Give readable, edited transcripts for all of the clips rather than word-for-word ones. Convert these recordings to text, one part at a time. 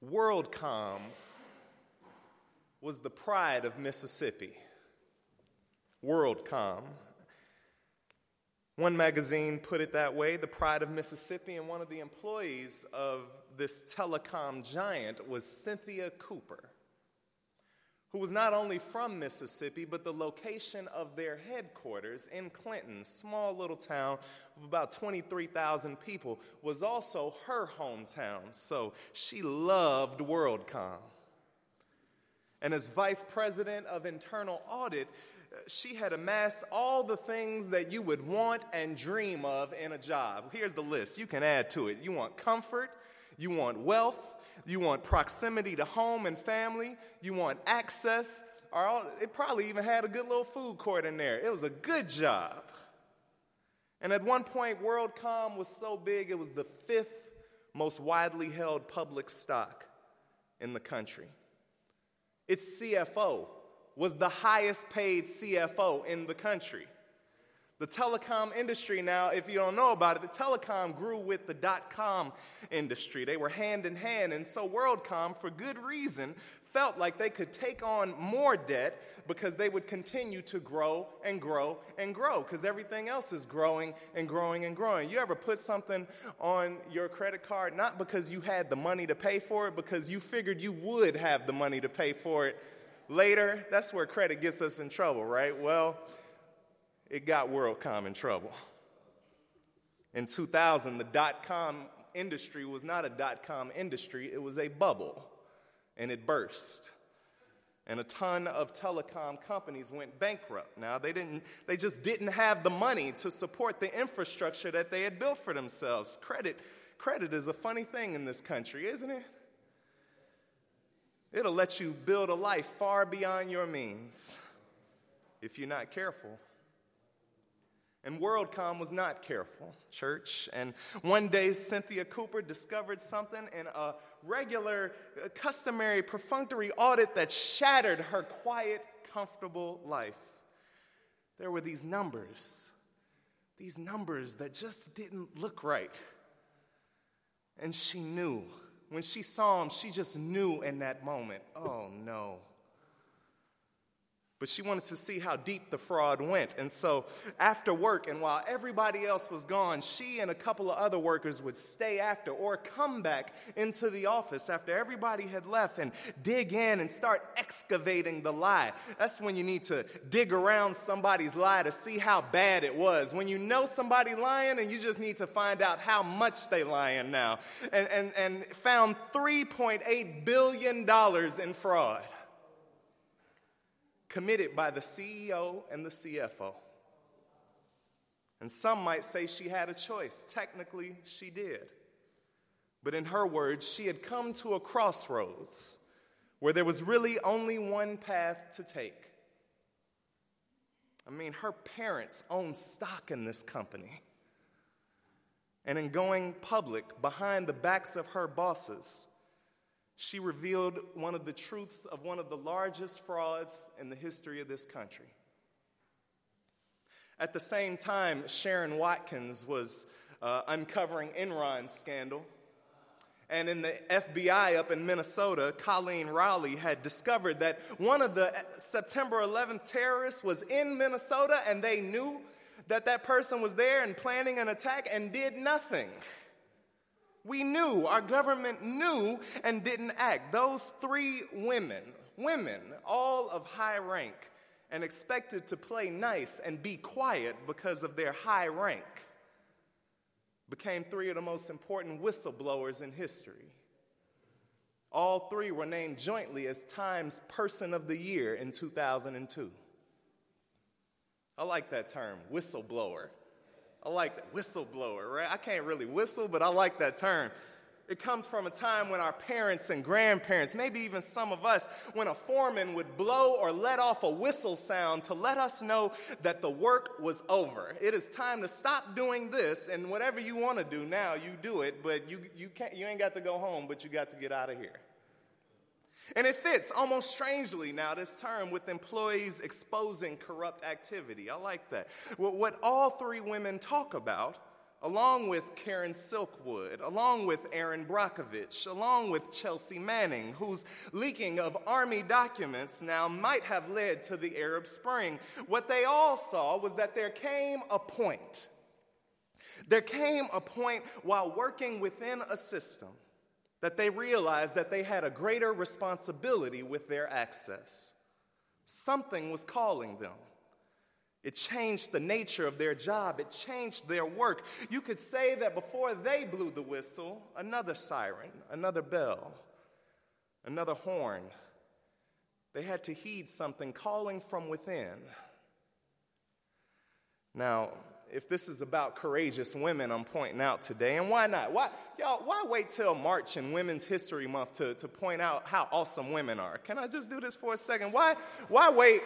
WorldCom was the pride of Mississippi. WorldCom. One magazine put it that way, the pride of Mississippi, and one of the employees of this telecom giant was Cynthia Cooper, who was not only from Mississippi, but the location of their headquarters in Clinton, small little town of about 23,000 people, was also her hometown. So she loved WorldCom. And as vice president of internal audit, she had amassed all the things that you would want and dream of in a job. Here's the list. You can add to it. You want comfort, you want wealth, you want proximity to home and family, you want access, it probably even had a good little food court in there. It was a good job. And at one point, WorldCom was so big, it was the 5th most widely held public stock in the country. Its CFO was the highest paid CFO in the country. The telecom industry now, if you don't know about it, the telecom grew with the dot-com industry. They were hand in hand, and so WorldCom, for good reason, felt like they could take on more debt because they would continue to grow and grow and grow because everything else is growing and growing and growing. You ever put something on your credit card not because you had the money to pay for it, because you figured you would have the money to pay for it later? That's where credit gets us in trouble, right? Well, it got WorldCom in trouble. In 2000, the dot-com industry was not a dot-com industry, it was a bubble, and it burst. And a ton of telecom companies went bankrupt. Now, they just didn't have the money to support the infrastructure that they had built for themselves. Credit is a funny thing in this country, isn't it? It'll let you build a life far beyond your means if you're not careful. And WorldCom was not careful, church. And one day, Cynthia Cooper discovered something in a regular, customary, perfunctory audit that shattered her quiet, comfortable life. There were these numbers that just didn't look right. And she knew. When she saw them, she just knew in that moment, oh no. But she wanted to see how deep the fraud went. And so after work, and while everybody else was gone, she and a couple of other workers would stay after or come back into the office after everybody had left and dig in and start excavating the lie. That's when you need to dig around somebody's lie to see how bad it was. When you know somebody lying and you just need to find out how much they lying now. And found $3.8 billion in fraud committed by the CEO and the CFO. And some might say she had a choice. Technically, she did. But in her words, she had come to a crossroads where there was really only one path to take. I mean, her parents owned stock in this company. And in going public behind the backs of her bosses, she revealed one of the truths of one of the largest frauds in the history of this country. At the same time, Sharon Watkins was uncovering Enron's scandal. And in the FBI up in Minnesota, Colleen Rowley had discovered that one of the September 11th terrorists was in Minnesota, and they knew that that person was there and planning an attack and did nothing. We knew, our government knew and didn't act. Those 3 women, all of high rank, and expected to play nice and be quiet because of their high rank, became 3 of the most important whistleblowers in history. All 3 were named jointly as Time's Person of the Year in 2002. I like that term, whistleblower. I like that, whistleblower, right? I can't really whistle, but I like that term. It comes from a time when our parents and grandparents, maybe even some of us, when a foreman would blow or let off a whistle sound to let us know that the work was over. It is time to stop doing this, and whatever you want to do now, you do it, but you ain't got to go home, but you got to get out of here. And it fits almost strangely now, this term, with employees exposing corrupt activity. I like that. What all 3 women talk about along with Karen Silkwood, along with Aaron Brockovich, along with Chelsea Manning, whose leaking of Army documents now might have led to the Arab Spring. What they all saw was that there came a point while working within a system that they realized that they had a greater responsibility with their access. Something was calling them. It changed the nature of their job. It changed their work. You could say that before they blew the whistle, another siren, another bell, another horn, they had to heed something calling from within. Now, if this is about courageous women I'm pointing out today, and why not? Why wait till March and Women's History Month to point out how awesome women are? Can I just do this for a second? Why wait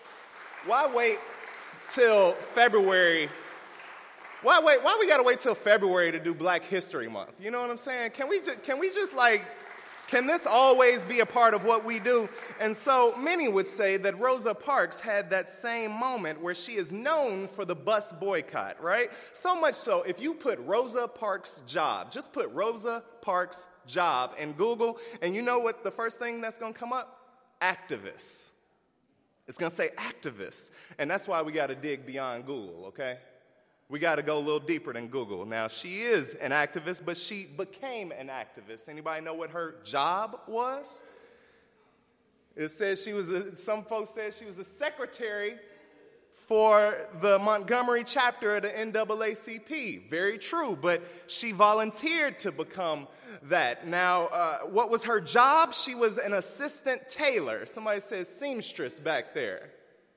till February? Why we gotta wait till February to do Black History Month? You know what I'm saying? Can this always be a part of what we do? And so many would say that Rosa Parks had that same moment where she is known for the bus boycott, right? So much so, if you put Rosa Parks job, just put Rosa Parks job in Google, and you know what the first thing that's gonna come up? Activists. It's going to say activists, and that's why we got to dig beyond Google, okay? We got to go a little deeper than Google. Now, she is an activist, but she became an activist. Anybody know what her job was? It says some folks said she was a secretary for the Montgomery chapter of the NAACP. Very true, but she volunteered to become that. Now, what was her job? She was an assistant tailor. Somebody says seamstress back there.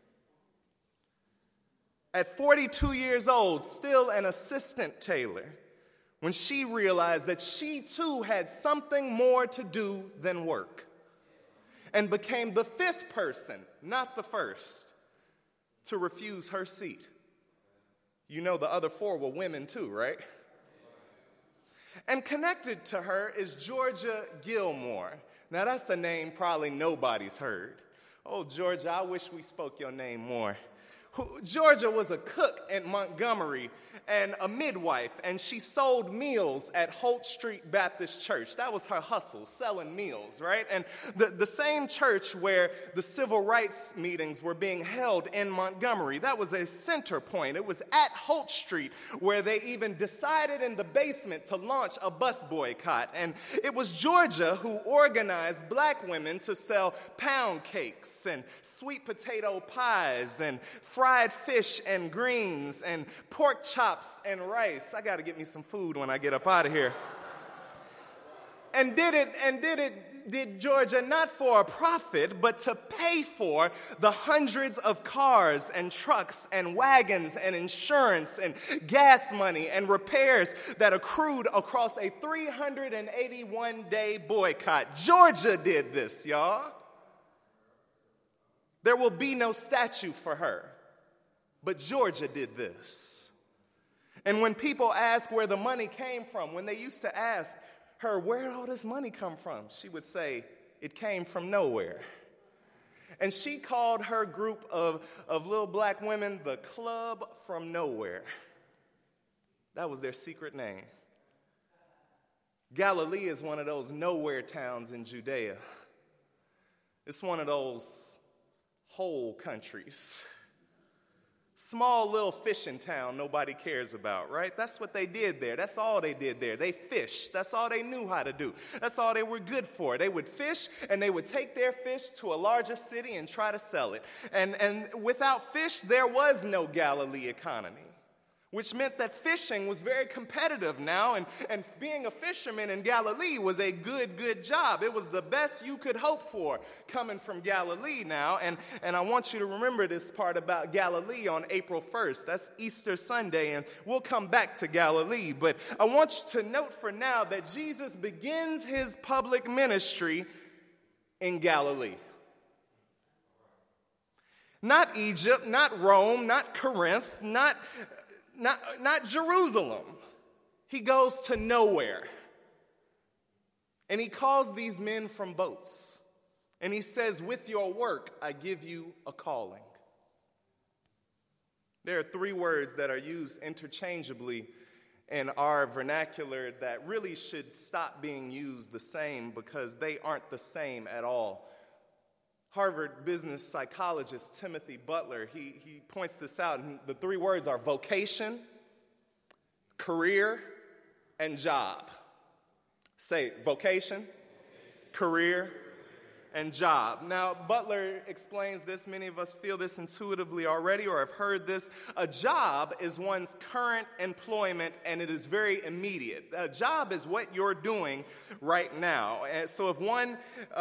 At 42 years old, still an assistant tailor, when she realized that she too had something more to do than work, and became the fifth person, not the first, to refuse her seat. You know the other four were women too, right? And connected to her is Georgia Gilmore. Now that's a name probably nobody's heard. Oh, Georgia, I wish we spoke your name more. Georgia was a cook in Montgomery and a midwife, and she sold meals at Holt Street Baptist Church. That was her hustle, selling meals, right? And the same church where the civil rights meetings were being held in Montgomery, that was a center point. It was at Holt Street where they even decided in the basement to launch a bus boycott. And it was Georgia who organized black women to sell pound cakes and sweet potato pies and fried fish and greens and pork chops and rice. I got to get me some food when I get up out of here. And did Georgia not for a profit, but to pay for the hundreds of cars and trucks and wagons and insurance and gas money and repairs that accrued across a 381-day boycott. Georgia did this, y'all. There will be no statue for her. But Georgia did this. And when people ask where the money came from, when they used to ask her, where did all this money come from? She would say, it came from nowhere. And she called her group of little black women the Club from Nowhere. That was their secret name. Galilee is one of those nowhere towns in Judea. It's one of those whole countries. Small little fishing town nobody cares about, right? That's what they did there. That's all they did there. They fished. That's all they knew how to do. That's all they were good for. They would fish, and they would take their fish to a larger city and try to sell it. And without fish, there was no Galilee economy, which meant that fishing was very competitive now, and being a fisherman in Galilee was a good job. It was the best you could hope for coming from Galilee now, and I want you to remember this part about Galilee on April 1st. That's Easter Sunday, and we'll come back to Galilee, but I want you to note for now that Jesus begins his public ministry in Galilee. Not Egypt, not Rome, not Corinth, not Jerusalem. He goes to nowhere. And he calls these men from boats. And he says, with your work, I give you a calling. There are three words that are used interchangeably in our vernacular that really should stop being used the same because they aren't the same at all. Harvard business psychologist Timothy Butler, he points this out, and the three words are vocation, career, and job. Say vocation, career, and job. Now, Butler explains this. Many of us feel this intuitively already or have heard this. A job is one's current employment, and it is very immediate. A job is what you're doing right now. And so if one,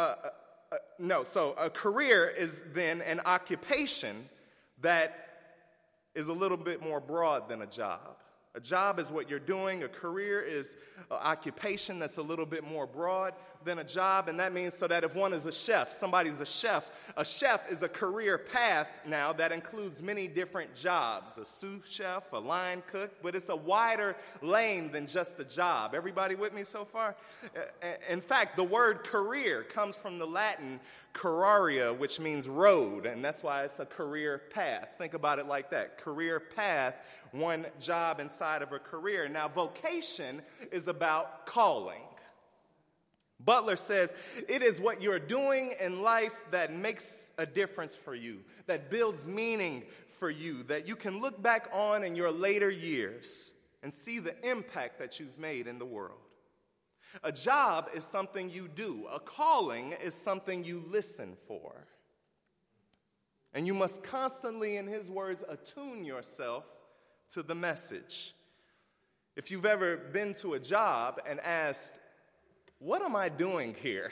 so a career is then an occupation that is a little bit more broad than a job. A job is what you're doing. A career is an occupation that's a little bit more broad than a job. And that means so that if one is a chef, somebody's a chef is a career path now that includes many different jobs. A sous chef, a line cook, but it's a wider lane than just a job. Everybody with me so far? In fact, the word career comes from the Latin carraria, which means road, and that's why it's a career path. Think about it like that. Career path, one job inside of a career. Now, vocation is about calling. Butler says, it is what you're doing in life that makes a difference for you, that builds meaning for you, that you can look back on in your later years and see the impact that you've made in the world. A job is something you do. A calling is something you listen for. And you must constantly, in his words, attune yourself to the message. If you've ever been to a job and asked, what am I doing here?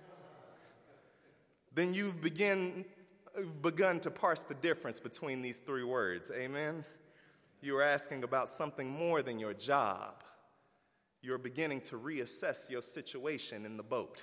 Then you've begun to parse the difference between these three words. Amen? You're asking about something more than your job. You're beginning to reassess your situation in the boat.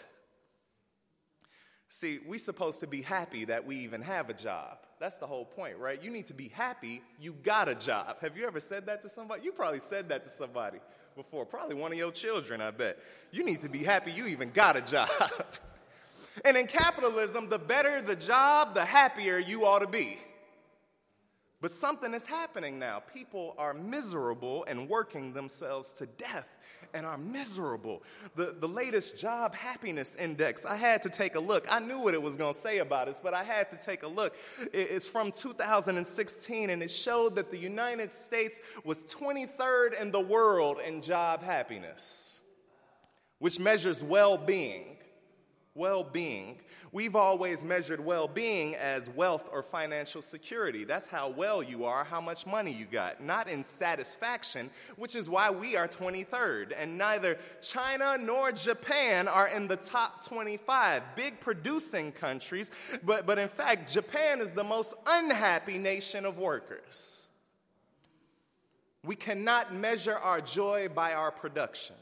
See, we're supposed to be happy that we even have a job. That's the whole point, right? You need to be happy you got a job. Have you ever said that to somebody? You probably said that to somebody before. Probably one of your children, I bet. You need to be happy you even got a job. And in capitalism, the better the job, the happier you ought to be. But something is happening now. People are miserable and working themselves to death and are miserable. The latest job happiness index, I had to take a look. I knew what it was going to say about us, but I had to take a look. It's from 2016, and it showed that the United States was 23rd in the world in job happiness, which measures well-being. Well-being. We've always measured well-being as wealth or financial security. That's how well you are, how much money you got, not in satisfaction, which is why we are 23rd. And neither China nor Japan are in the top 25, big producing countries, but in fact, Japan is the most unhappy nation of workers. We cannot measure our joy by our production.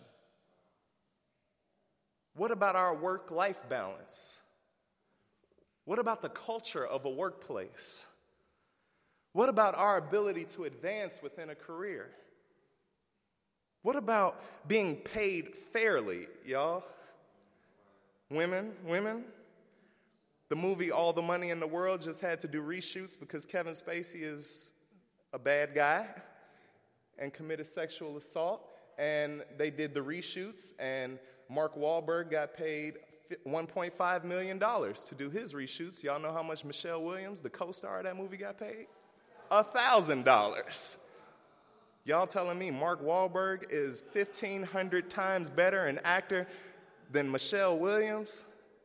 What about our work-life balance? What about the culture of a workplace? What about our ability to advance within a career? What about being paid fairly, y'all? Women? The movie All the Money in the World just had to do reshoots because Kevin Spacey is a bad guy and committed sexual assault. And they did the reshoots, and Mark Wahlberg got paid $1.5 million to do his reshoots. Y'all know how much Michelle Williams, the co-star of that movie, got paid? $1,000. Y'all telling me Mark Wahlberg is 1,500 times better an actor than Michelle Williams?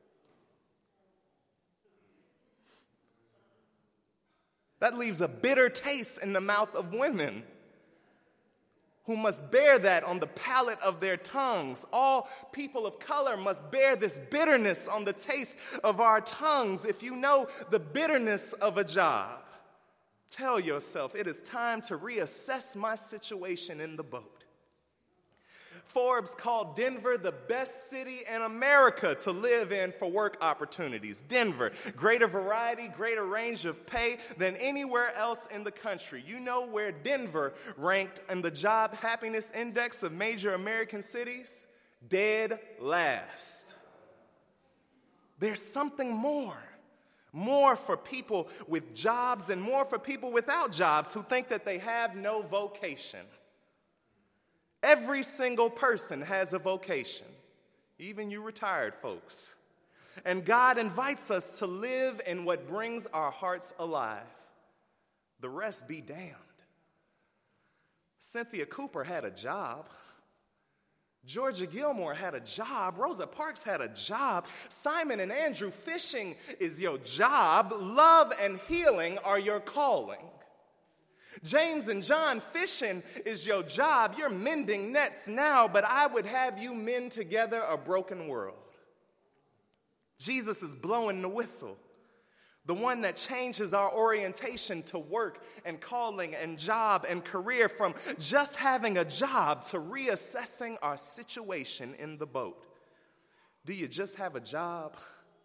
That leaves a bitter taste in the mouth of women who must bear that on the palate of their tongues. All people of color must bear this bitterness on the taste of our tongues. If you know the bitterness of a job, tell yourself, it is time to reassess my situation in the boat. Forbes called Denver the best city in America to live in for work opportunities. Denver, greater variety, greater range of pay than anywhere else in the country. You know where Denver ranked in the job happiness index of major American cities? Dead last. There's something more for people with jobs and more for people without jobs who think that they have no vocation. Every single person has a vocation, even you retired folks. And God invites us to live in what brings our hearts alive. The rest be damned. Cynthia Cooper had a job. Georgia Gilmore had a job. Rosa Parks had a job. Simon and Andrew, fishing is your job. Love and healing are your calling. James and John, fishing is your job. You're mending nets now, but I would have you mend together a broken world. Jesus is blowing the whistle, the one that changes our orientation to work and calling and job and career, from just having a job to reassessing our situation in the boat. Do you just have a job?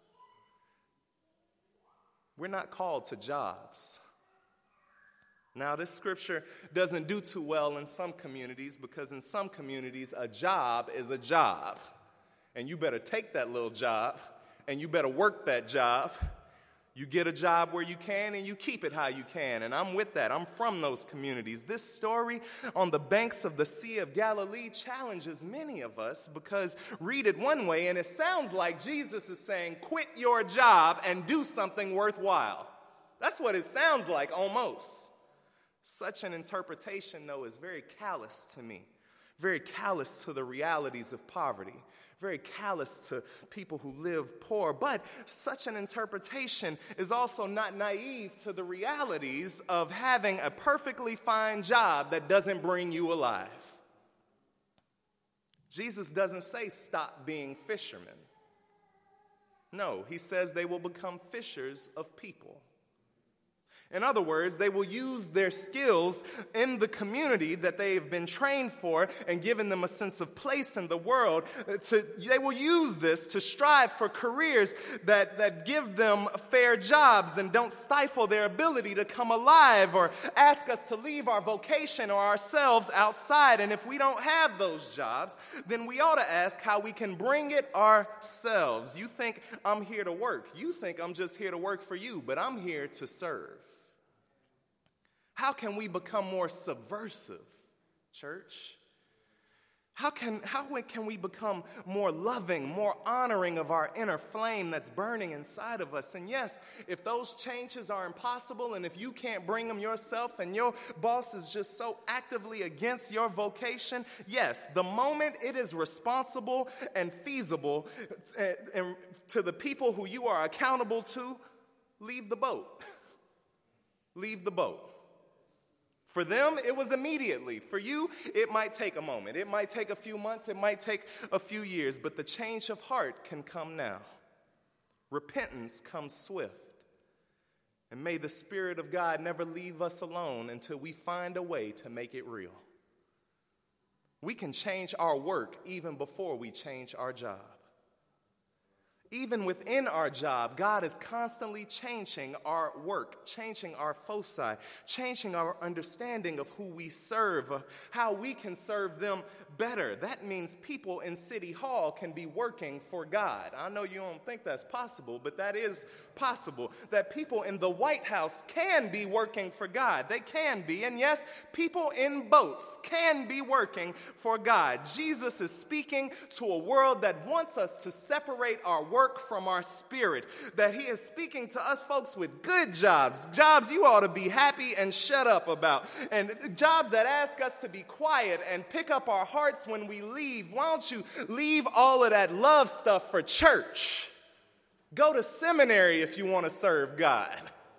We're not called to jobs. Now, this scripture doesn't do too well in some communities, because in some communities, a job is a job. And you better take that little job, and you better work that job. You get a job where you can, and you keep it how you can. And I'm with that. I'm from those communities. This story on the banks of the Sea of Galilee challenges many of us, because read it one way, and it sounds like Jesus is saying, quit your job and do something worthwhile. That's what it sounds like, almost. Such an interpretation, though, is very callous to me, very callous to the realities of poverty, very callous to people who live poor. But such an interpretation is also not naive to the realities of having a perfectly fine job that doesn't bring you alive. Jesus doesn't say stop being fishermen. No, he says they will become fishers of people. In other words, they will use their skills in the community that they've been trained for and given them a sense of place in the world. They will use this to strive for careers that give them fair jobs and don't stifle their ability to come alive or ask us to leave our vocation or ourselves outside. And if we don't have those jobs, then we ought to ask how we can bring it ourselves. You think I'm here to work. You think I'm just here to work for you, but I'm here to serve. How can we become more subversive, church? How can we become more loving, more honoring of our inner flame that's burning inside of us? And yes, if those changes are impossible, and if you can't bring them yourself, and your boss is just so actively against your vocation, yes, the moment it is responsible and feasible to the people who you are accountable to, leave the boat. Leave the boat. For them, it was immediately. For you, it might take a moment. It might take a few months. It might take a few years. But the change of heart can come now. Repentance comes swift. And may the Spirit of God never leave us alone until we find a way to make it real. We can change our work even before we change our job. Even within our job, God is constantly changing our work, changing our foci, changing our understanding of who we serve, of how we can serve them better. That means people in City Hall can be working for God. I know you don't think that's possible, but that is possible. That people in the White House can be working for God. They can be. And yes, people in boats can be working for God. Jesus is speaking to a world that wants us to separate our work from our spirit, that he is speaking to us folks with good jobs you ought to be happy and shut up about, and jobs that ask us to be quiet and pick up our hearts when we leave. Why don't you leave all of that love stuff for church? Go to seminary if you want to serve God.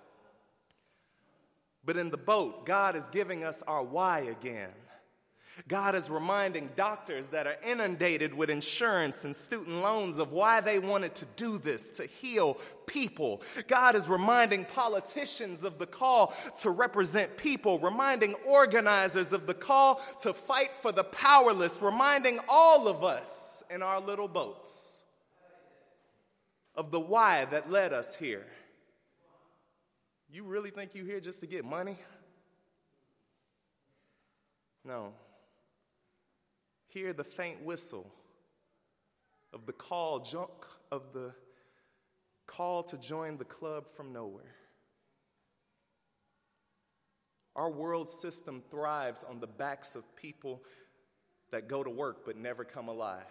But in the boat, God is giving us our why again. God is reminding doctors that are inundated with insurance and student loans of why they wanted to do this, to heal people. God is reminding politicians of the call to represent people, reminding organizers of the call to fight for the powerless, reminding all of us in our little boats of the why that led us here. You really think you're here just to get money? No. Hear the faint whistle of the call to join the club from nowhere. Our world system thrives on the backs of people that go to work but never come alive.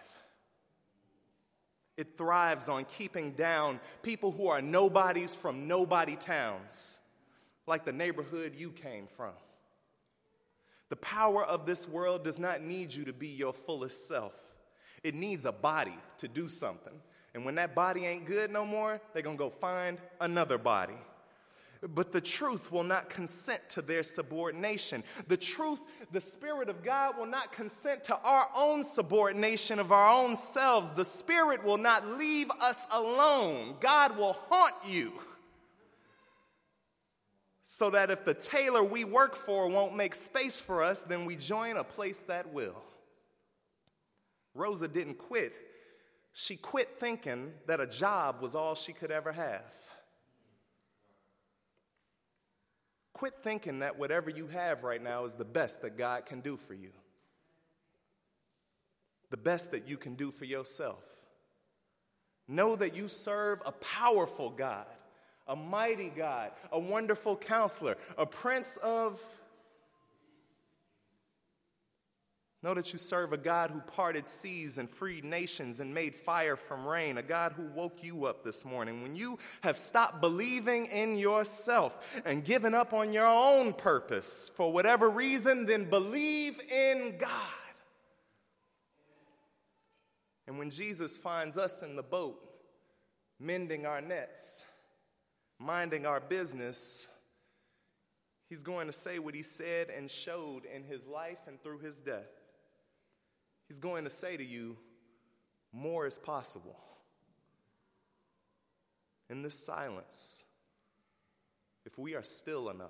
It thrives on keeping down people who are nobodies from nobody towns, like the neighborhood you came from. The power of this world does not need you to be your fullest self. It needs a body to do something. And when that body ain't good no more, they're going to go find another body. But the truth will not consent to their subordination. The truth, the Spirit of God will not consent to our own subordination of our own selves. The Spirit will not leave us alone. God will haunt you. So that if the tailor we work for won't make space for us, then we join a place that will. Rosa didn't quit. She quit thinking that a job was all she could ever have. Quit thinking that whatever you have right now is the best that God can do for you. The best that you can do for yourself. Know that you serve a powerful God, a mighty God, a wonderful counselor, a prince of... Know that you serve a God who parted seas and freed nations and made fire from rain, a God who woke you up this morning. When you have stopped believing in yourself and given up on your own purpose for whatever reason, then believe in God. And when Jesus finds us in the boat, mending our nets, minding our business, he's going to say what he said and showed in his life and through his death. He's going to say to you, more is possible. In this silence, if we are still enough,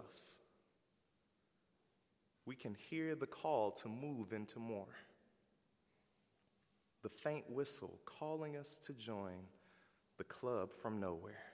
we can hear the call to move into more. The faint whistle calling us to join the club from nowhere.